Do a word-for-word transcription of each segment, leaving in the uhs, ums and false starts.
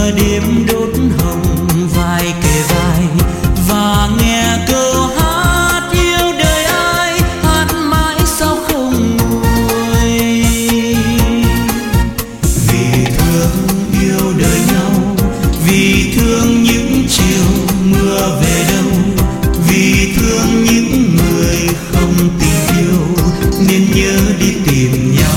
đêm đốt hồng vai kề vai và nghe câu hát yêu đời ai hát mãi sao không nguôi. Vì thương yêu đời nhau, vì thương những chiều mưa về đâu, vì thương những người không tình yêu nên nhớ đi tìm nhau.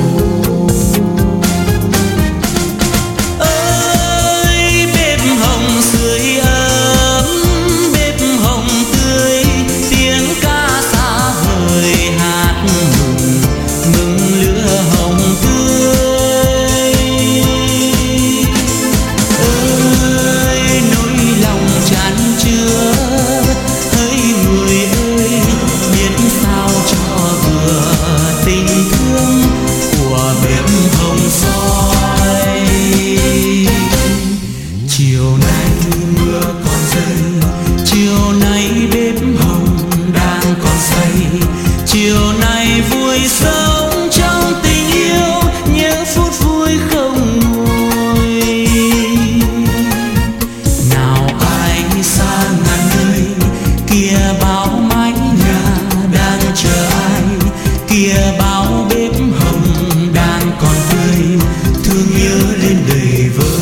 Chiều nay vui sống trong tình yêu, nhớ phút vui không nguôi. Nào ai xa ngàn nơi, kia bao mái nhà đang chờ ai, kia bao bếp hồng đang còn tươi, thương nhớ lên đầy vơi.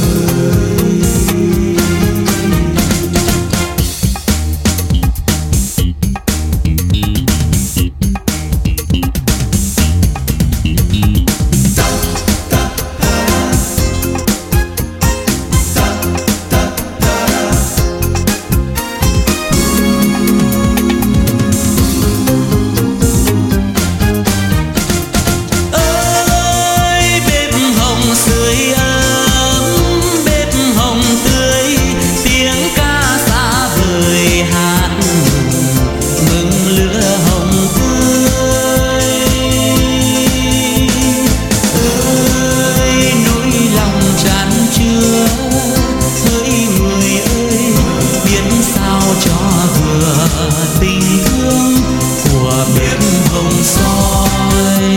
Tình thương của bếp hồng soi.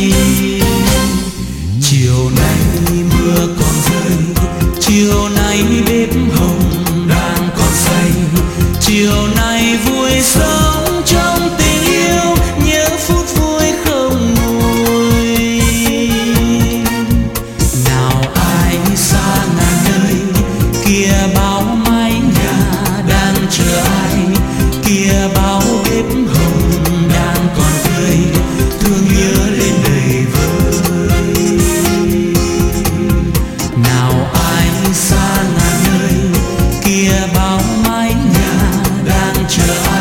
Chiều nay mưa còn rơi, chiều nay bếp hồng đang còn say, chiều nay vui sống trong tình yêu, nhớ phút vui không nguôi. Nào ai xa ngàn nơi, kia bao mái nhà đang chờ ai, kia bao bếp hồng đang còn tươi, thương nhớ lên đầy vơi. Nào ai xa ngàn nơi, kia bao mái nhà đang chờ ai.